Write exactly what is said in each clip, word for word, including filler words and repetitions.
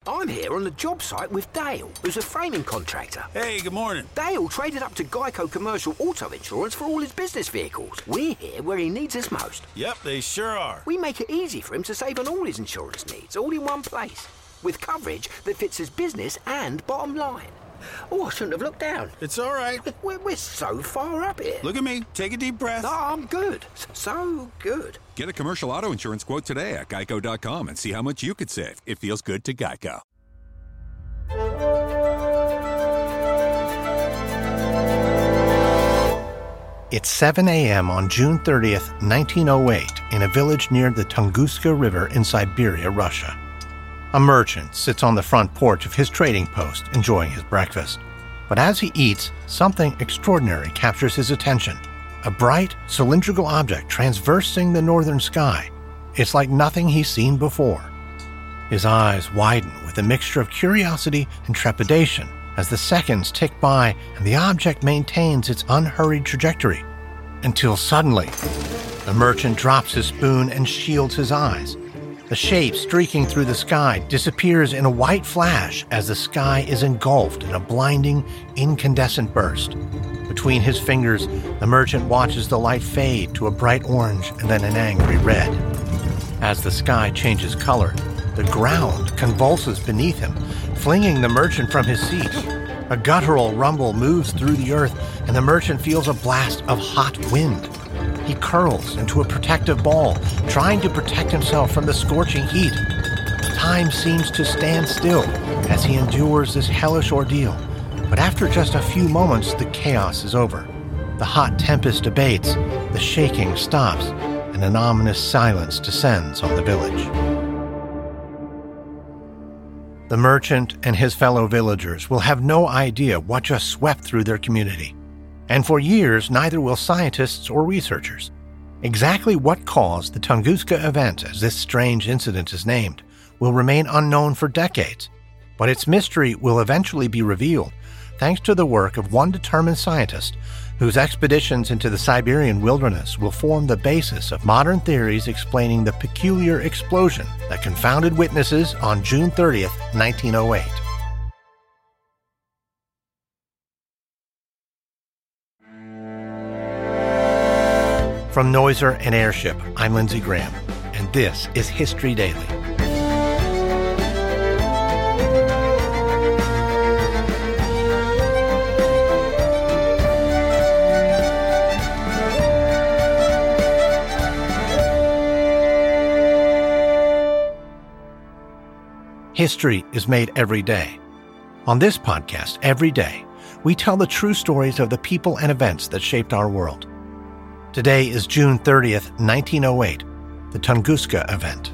I'm here on the job site with Dale, who's a framing contractor. Hey, good morning. Dale traded up to Geico Commercial Auto Insurance for all his business vehicles. We're here where he needs us most. Yep, they sure are. We make it easy for him to save on all his insurance needs, all in one place, with coverage that fits his business and bottom line. Oh, I shouldn't have looked down. It's all right. We're, we're so far up here. Look at me. Take a deep breath. No, I'm good. So good. Get a commercial auto insurance quote today at geico dot com and see how much you could save. It feels good to Geico. It's seven a.m. on June thirtieth, nineteen oh eight, in a village near the Tunguska River in Siberia, Russia. A merchant sits on the front porch of his trading post, enjoying his breakfast. But as he eats, something extraordinary captures his attention. A bright, cylindrical object transversing the northern sky. It's like nothing he's seen before. His eyes widen with a mixture of curiosity and trepidation as the seconds tick by and the object maintains its unhurried trajectory. Until suddenly, the merchant drops his spoon and shields his eyes. The shape streaking through the sky disappears in a white flash as the sky is engulfed in a blinding, incandescent burst. Between his fingers, the merchant watches the light fade to a bright orange and then an angry red. As the sky changes color, the ground convulses beneath him, flinging the merchant from his seat. A guttural rumble moves through the earth, and the merchant feels a blast of hot wind. He curls into a protective ball, trying to protect himself from the scorching heat. Time seems to stand still as he endures this hellish ordeal. But after just a few moments, the chaos is over. The hot tempest abates, the shaking stops, and an ominous silence descends on the village. The merchant and his fellow villagers will have no idea what just swept through their community. And for years, neither will scientists or researchers. Exactly what caused the Tunguska event, as this strange incident is named, will remain unknown for decades. But its mystery will eventually be revealed thanks to the work of one determined scientist whose expeditions into the Siberian wilderness will form the basis of modern theories explaining the peculiar explosion that confounded witnesses on June thirtieth, nineteen oh eight. From Noiser and Airship, I'm Lindsey Graham, and this is History Daily. History is made every day. On this podcast, every day, we tell the true stories of the people and events that shaped our world. Today is June thirtieth, nineteen oh eight, the Tunguska event.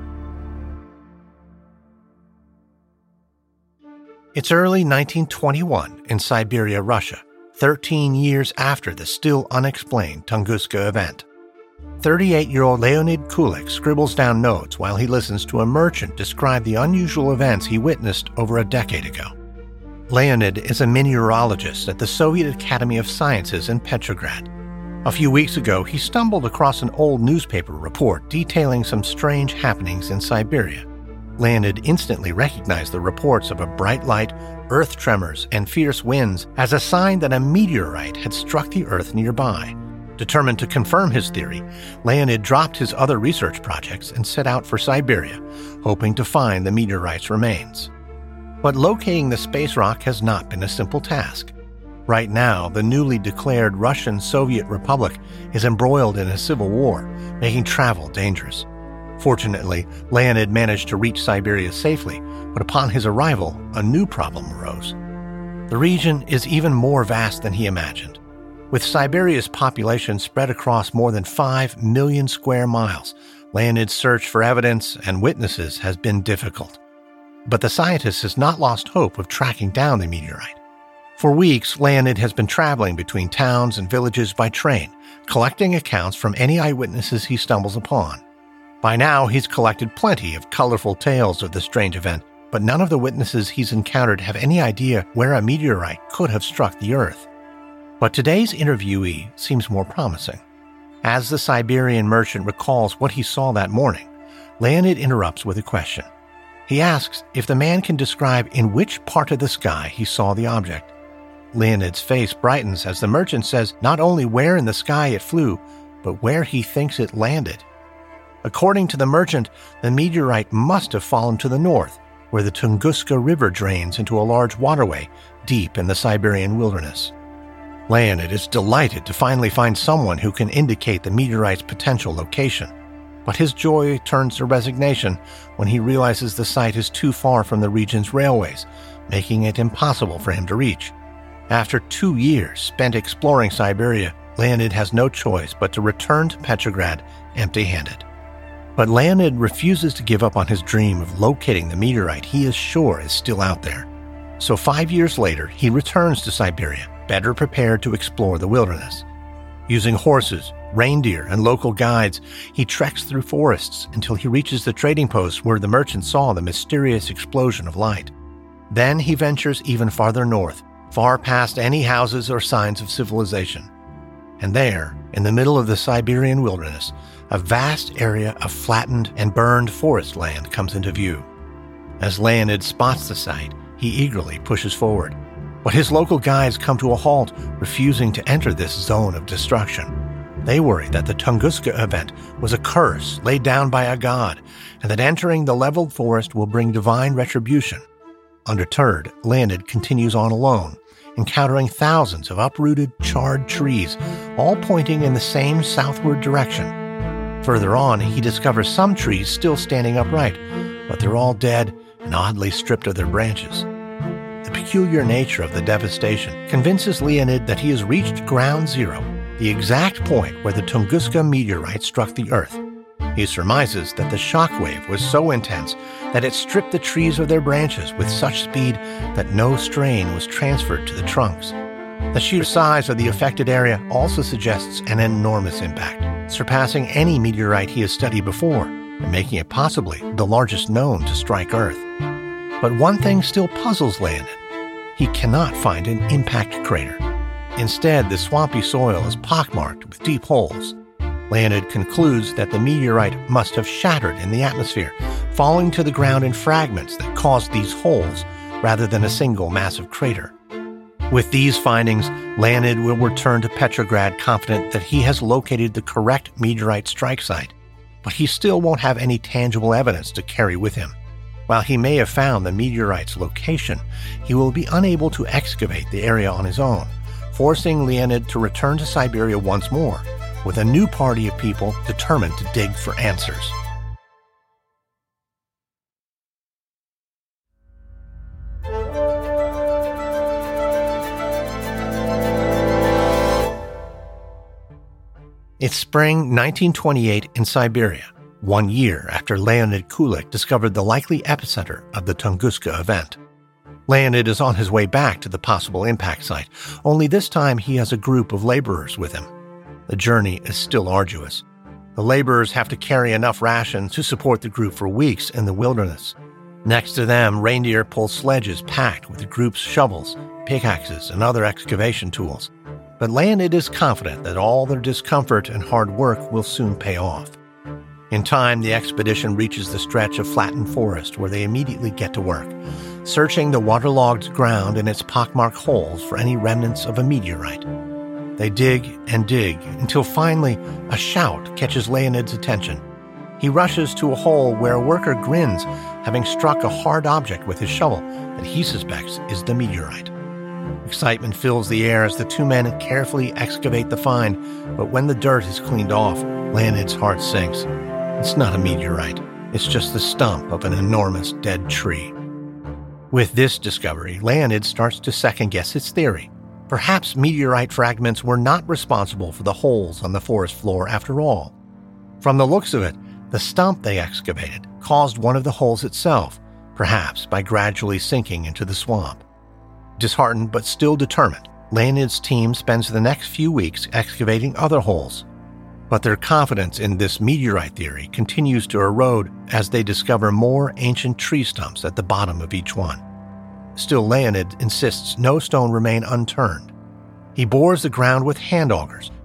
It's early nineteen twenty-one in Siberia, Russia, thirteen years after the still unexplained Tunguska event. thirty-eight-year-old Leonid Kulik scribbles down notes while he listens to a merchant describe the unusual events he witnessed over a decade ago. Leonid is a mineralogist at the Soviet Academy of Sciences in Petrograd. A few weeks ago, he stumbled across an old newspaper report detailing some strange happenings in Siberia. Leonid instantly recognized the reports of a bright light, earth tremors, and fierce winds as a sign that a meteorite had struck the earth nearby. Determined to confirm his theory, Leonid dropped his other research projects and set out for Siberia, hoping to find the meteorite's remains. But locating the space rock has not been a simple task. Right now, the newly declared Russian Soviet Republic is embroiled in a civil war, making travel dangerous. Fortunately, Leonid managed to reach Siberia safely, but upon his arrival, a new problem arose. The region is even more vast than he imagined. With Siberia's population spread across more than five million square miles, Leonid's search for evidence and witnesses has been difficult. But the scientist has not lost hope of tracking down the meteorite. For weeks, Leonid has been traveling between towns and villages by train, collecting accounts from any eyewitnesses he stumbles upon. By now, he's collected plenty of colorful tales of the strange event, but none of the witnesses he's encountered have any idea where a meteorite could have struck the Earth. But today's interviewee seems more promising. As the Siberian merchant recalls what he saw that morning, Leonid interrupts with a question. He asks if the man can describe in which part of the sky he saw the object. Leonid's face brightens as the merchant says not only where in the sky it flew, but where he thinks it landed. According to the merchant, the meteorite must have fallen to the north, where the Tunguska River drains into a large waterway deep in the Siberian wilderness. Leonid is delighted to finally find someone who can indicate the meteorite's potential location, but his joy turns to resignation when he realizes the site is too far from the region's railways, making it impossible for him to reach. After two years spent exploring Siberia, Leonid has no choice but to return to Petrograd empty-handed. But Leonid refuses to give up on his dream of locating the meteorite he is sure is still out there. So five years later, he returns to Siberia, better prepared to explore the wilderness. Using horses, reindeer, and local guides, he treks through forests until he reaches the trading post where the merchant saw the mysterious explosion of light. Then he ventures even farther north, far past any houses or signs of civilization. And there, in the middle of the Siberian wilderness, a vast area of flattened and burned forest land comes into view. As Leonid spots the site, he eagerly pushes forward. But his local guides come to a halt, refusing to enter this zone of destruction. They worry that the Tunguska event was a curse laid down by a god, and that entering the leveled forest will bring divine retribution. Undeterred, Leonid continues on alone, encountering thousands of uprooted, charred trees, all pointing in the same southward direction. Further on, he discovers some trees still standing upright, but they're all dead and oddly stripped of their branches. The peculiar nature of the devastation convinces Leonid that he has reached ground zero, the exact point where the Tunguska meteorite struck the Earth. He surmises that the shockwave was so intense that it stripped the trees of their branches with such speed that no strain was transferred to the trunks. The sheer size of the affected area also suggests an enormous impact, surpassing any meteorite he has studied before, and making it possibly the largest known to strike Earth. But one thing still puzzles Leonid. He cannot find an impact crater. Instead, the swampy soil is pockmarked with deep holes. Leonid concludes that the meteorite must have shattered in the atmosphere, falling to the ground in fragments that caused these holes rather than a single massive crater. With these findings, Leonid will return to Petrograd confident that he has located the correct meteorite strike site, but he still won't have any tangible evidence to carry with him. While he may have found the meteorite's location, he will be unable to excavate the area on his own, forcing Leonid to return to Siberia once more, with a new party of people determined to dig for answers. It's spring nineteen twenty-eight in Siberia, one year after Leonid Kulik discovered the likely epicenter of the Tunguska event. Leonid is on his way back to the possible impact site, only this time he has a group of laborers with him. The journey is still arduous. The laborers have to carry enough rations to support the group for weeks in the wilderness. Next to them, reindeer pull sledges packed with the group's shovels, pickaxes, and other excavation tools. But Leonid is confident that all their discomfort and hard work will soon pay off. In time, the expedition reaches the stretch of flattened forest where they immediately get to work, searching the waterlogged ground and its pockmarked holes for any remnants of a meteorite. They dig and dig until finally a shout catches Leonid's attention. He rushes to a hole where a worker grins, having struck a hard object with his shovel that he suspects is the meteorite. Excitement fills the air as the two men carefully excavate the find, but when the dirt is cleaned off, Leonid's heart sinks. It's not a meteorite. It's just the stump of an enormous dead tree. With this discovery, Leonid starts to second-guess his theory. Perhaps meteorite fragments were not responsible for the holes on the forest floor after all. From the looks of it, the stump they excavated caused one of the holes itself, perhaps by gradually sinking into the swamp. Disheartened but still determined, Leonid's team spends the next few weeks excavating other holes. But their confidence in this meteorite theory continues to erode as they discover more ancient tree stumps at the bottom of each one. Still, Leonid insists no stone remain unturned. He bores the ground with hand augers,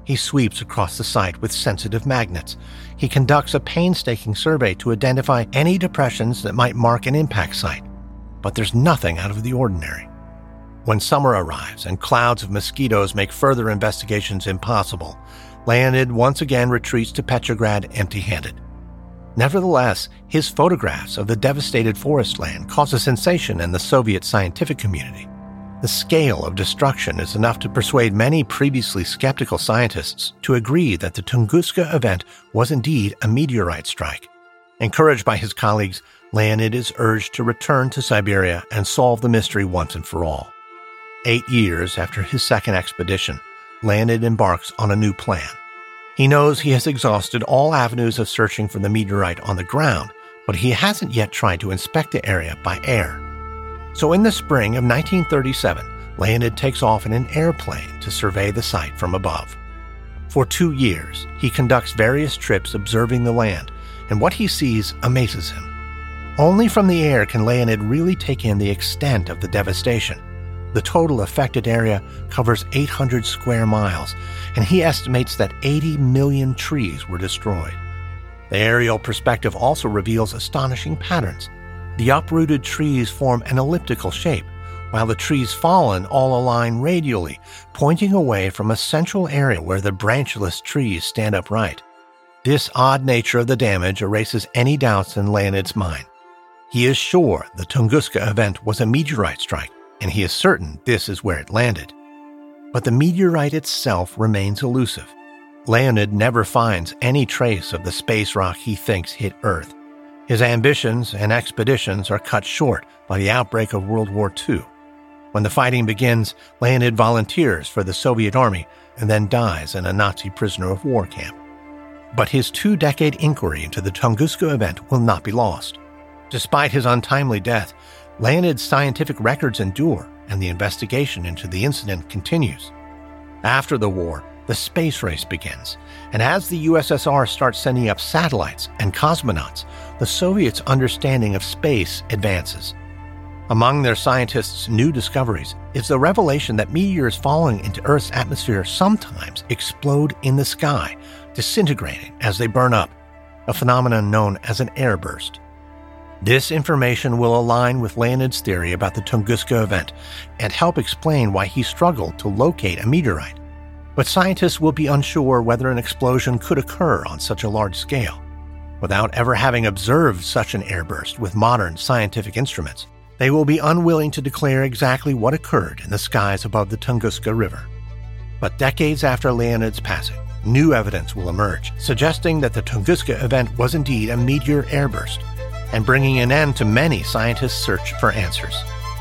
He sweeps across the site with sensitive magnets. He conducts a painstaking survey to identify any depressions that might mark an impact site. But there's nothing out of the ordinary. When summer arrives and clouds of mosquitoes make further investigations impossible, Leonid once again retreats to Petrograd empty-handed. Nevertheless, his photographs of the devastated forest land cause a sensation in the Soviet scientific community. The scale of destruction is enough to persuade many previously skeptical scientists to agree that the Tunguska event was indeed a meteorite strike. Encouraged by his colleagues, Leonid is urged to return to Siberia and solve the mystery once and for all. Eight years after his second expedition, Leonid embarks on a new plan. He knows he has exhausted all avenues of searching for the meteorite on the ground, but he hasn't yet tried to inspect the area by air. So in the spring of nineteen thirty-seven, Leonid takes off in an airplane to survey the site from above. For two years, he conducts various trips observing the land, and what he sees amazes him. Only from the air can Leonid really take in the extent of the devastation. The total affected area covers eight hundred square miles, and he estimates that eighty million trees were destroyed. The aerial perspective also reveals astonishing patterns. The uprooted trees form an elliptical shape, while the trees fallen all align radially, pointing away from a central area where the branchless trees stand upright. This odd nature of the damage erases any doubts in Leonid's mind. He is sure the Tunguska event was a meteorite strike, and he is certain this is where it landed. But the meteorite itself remains elusive. Leonid never finds any trace of the space rock he thinks hit Earth. His ambitions and expeditions are cut short by the outbreak of World War Two. When the fighting begins, Leonid volunteers for the Soviet Army and then dies in a Nazi prisoner of war camp. But his two-decade inquiry into the Tunguska event will not be lost. Despite his untimely death, Leonid's scientific records endure, and the investigation into the incident continues. After the war, the space race begins, and as the U S S R starts sending up satellites and cosmonauts, the Soviets' understanding of space advances. Among their scientists' new discoveries is the revelation that meteors falling into Earth's atmosphere sometimes explode in the sky, disintegrating as they burn up, a phenomenon known as an airburst. This information will align with Leonid's theory about the Tunguska event and help explain why he struggled to locate a meteorite. But scientists will be unsure whether an explosion could occur on such a large scale. Without ever having observed such an airburst with modern scientific instruments, they will be unwilling to declare exactly what occurred in the skies above the Tunguska River. But decades after Leonid's passing, new evidence will emerge, suggesting that the Tunguska event was indeed a meteor airburst, and bringing an end to many scientists' search for answers.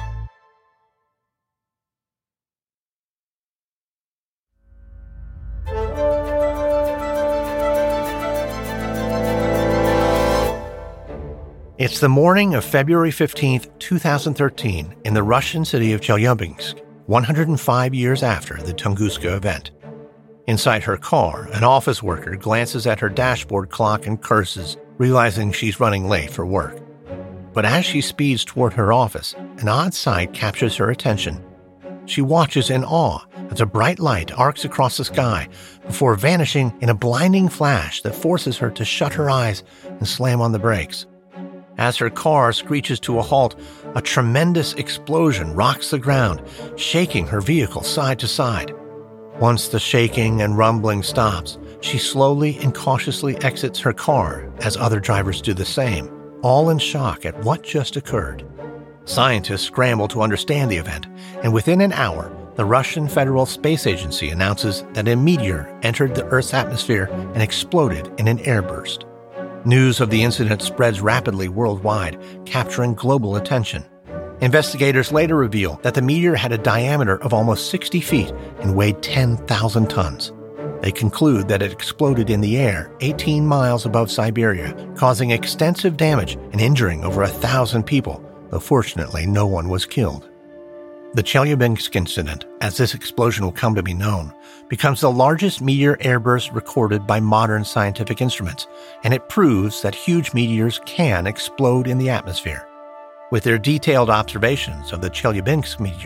It's the morning of February fifteenth, twenty thirteen, in the Russian city of Chelyabinsk, one hundred five years after the Tunguska event. Inside her car, an office worker glances at her dashboard clock and curses, realizing she's running late for work. But as she speeds toward her office, an odd sight captures her attention. She watches in awe as a bright light arcs across the sky before vanishing in a blinding flash that forces her to shut her eyes and slam on the brakes. As her car screeches to a halt, a tremendous explosion rocks the ground, shaking her vehicle side to side. Once the shaking and rumbling stops, she slowly and cautiously exits her car as other drivers do the same, all in shock at what just occurred. Scientists scramble to understand the event, and within an hour, the Russian Federal Space Agency announces that a meteor entered the Earth's atmosphere and exploded in an airburst. News of the incident spreads rapidly worldwide, capturing global attention. Investigators later reveal that the meteor had a diameter of almost sixty feet and weighed ten thousand tons. They conclude that it exploded in the air eighteen miles above Siberia, causing extensive damage and injuring over a thousand people, though fortunately no one was killed. The Chelyabinsk incident, as this explosion will come to be known, becomes the largest meteor airburst recorded by modern scientific instruments, and it proves that huge meteors can explode in the atmosphere. With their detailed observations of the Chelyabinsk meteor,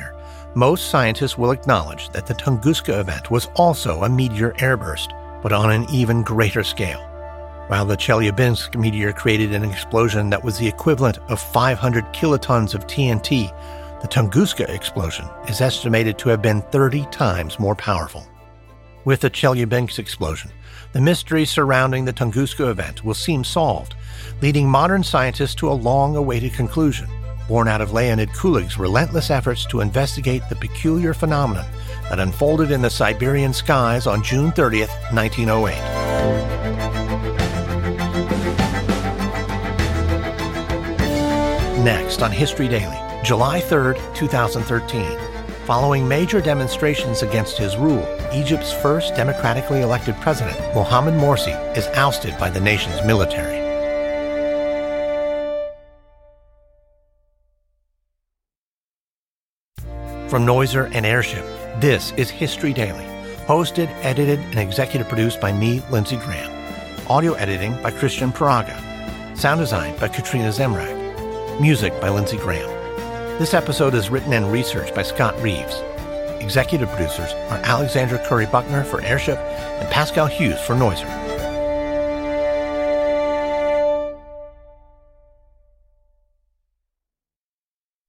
Most scientists will acknowledge that the Tunguska event was also a meteor airburst, but on an even greater scale. While the Chelyabinsk meteor created an explosion that was the equivalent of five hundred kilotons of T N T, the Tunguska explosion is estimated to have been thirty times more powerful. With the Chelyabinsk explosion, the mystery surrounding the Tunguska event will seem solved, leading modern scientists to a long-awaited conclusion, born out of Leonid Kulik's relentless efforts to investigate the peculiar phenomenon that unfolded in the Siberian skies on June thirtieth, nineteen oh eight. Next on History Daily, July third, twenty thirteen. Following major demonstrations against his rule, Egypt's first democratically elected president, Mohamed Morsi, is ousted by the nation's military. From Noiser and Airship, this is History Daily, hosted, edited, and executive produced by me, Lindsey Graham. Audio editing by Christian Paraga. Sound design by Katrina Zemrak. Music by Lindsey Graham. This episode is written and researched by Scott Reeves. Executive producers are Alexandra Curry-Buckner for Airship and Pascal Hughes for Noiser.